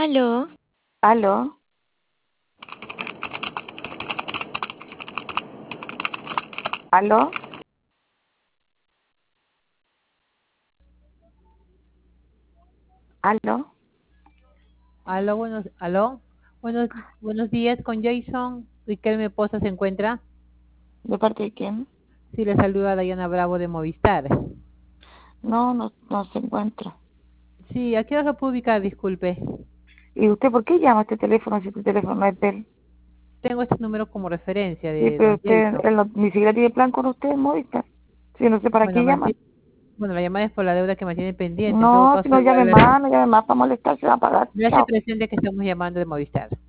Aló, ¿Aló? ¿Aló? ¿Aló? Buenos días con Jason. Riquelme Poza se encuentra. ¿De parte de quién? Sí, le saluda Dayana Bravo de Movistar. No se encuentra. Sí, ¿a qué hora lo puedo ubicar? Disculpe. ¿Y usted por qué llama a este teléfono si este teléfono no es de él? Tengo este número como referencia Sí, de pero don usted, Jason. él ni siquiera tiene plan con usted, Movistar. Sí, no sé para Bueno, qué llama. bueno, la llamada es por la deuda que me tiene pendiente. En todo No, si caso, no igual llame más para molestar, se va a pagar. me hace Chao. presente que estamos llamando de Movistar.